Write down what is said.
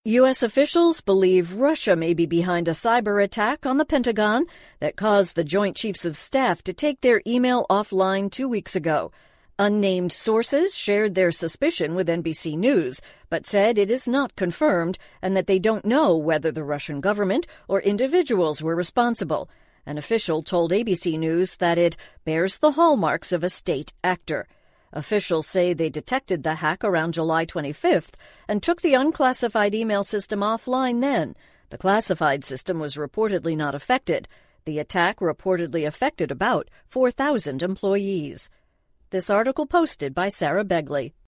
U.S. officials believe Russia may be behind a cyber attack on the Pentagon that caused the Joint Chiefs of Staff to take their email offline 2 weeks ago. Unnamed sources shared their suspicion with NBC News, but said it is not confirmed and that they don't know whether the Russian government or individuals were responsible. An official told ABC News that it bears the hallmarks of a state actor. Officials say they detected the hack around July 25th and took the unclassified email system offline then. The classified system was reportedly not affected. The attack reportedly affected about 4,000 employees. This article posted by Sarah Begley.